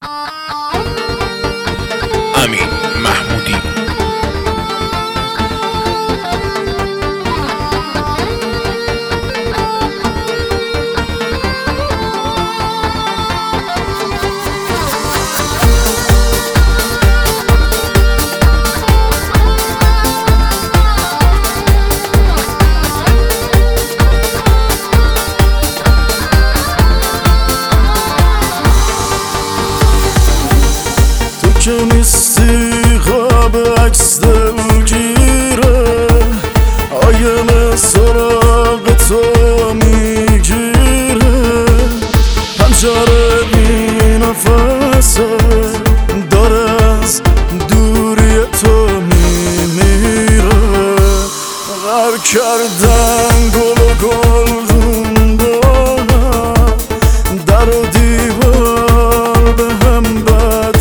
امین محمودی. که نیستی خواب عکس دلگیره، آینه سراغ تو میگیره، پنجره بی نفسه داره از دوری تو میمیره. غر کردن گل و گلدون دارم، در و دیوار به هم بد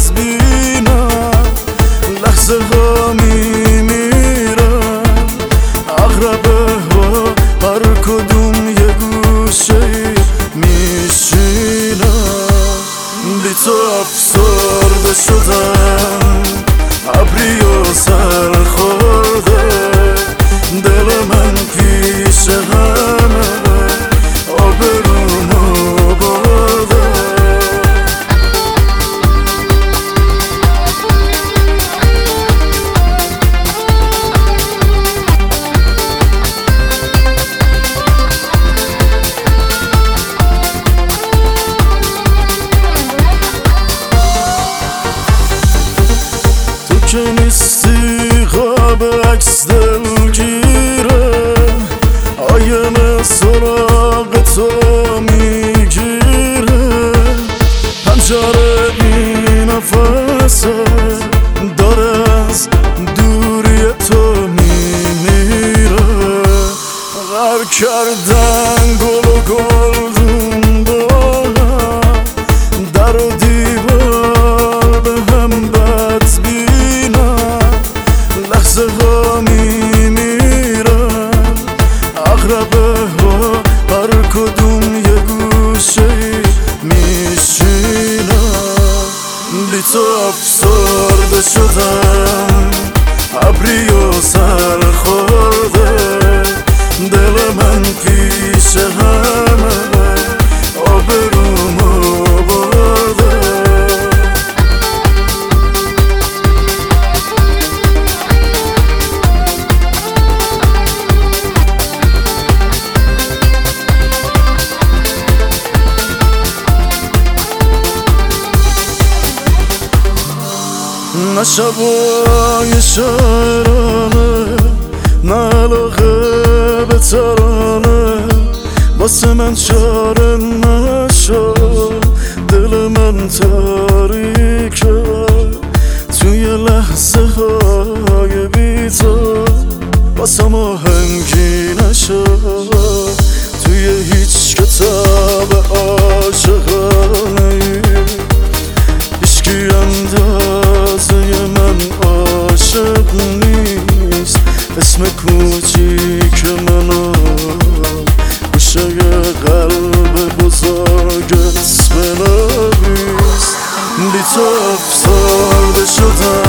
لحظه ها میمیرن، اغربه ها هر کدوم یه گوشه میشینن. بی تو افسرده شدم، ابری و سر خورده، دل من پیش همه آبرومو برده. که نیستی خواب عکس دلگیره، آینه سراغ تو میگیره، پنجره بی نفسه داره از دوری تو میمیره. غر کردن گل و گلدون دارم، در و دیوار به هم بد لحظه ها میمیرن، اغربه ها هر کدوم یه گوشه میشینن. بی تو افسرده شدم، ابری و سر خورده، دل من پیش همه آبرومو برده. نه شبای شعرانه، نه علاقه به ترانه، واسه من چاره نشد، دل من تاریکه توی لحظه های بی تو، واسه آهنگی نشد توی هیچ کتاب عاشقانه. هیچکی اندازه من عاشق نیست، اسم کوچیک منو گوشه قلب بزرگت بنویس. بی تو افسرده شدم،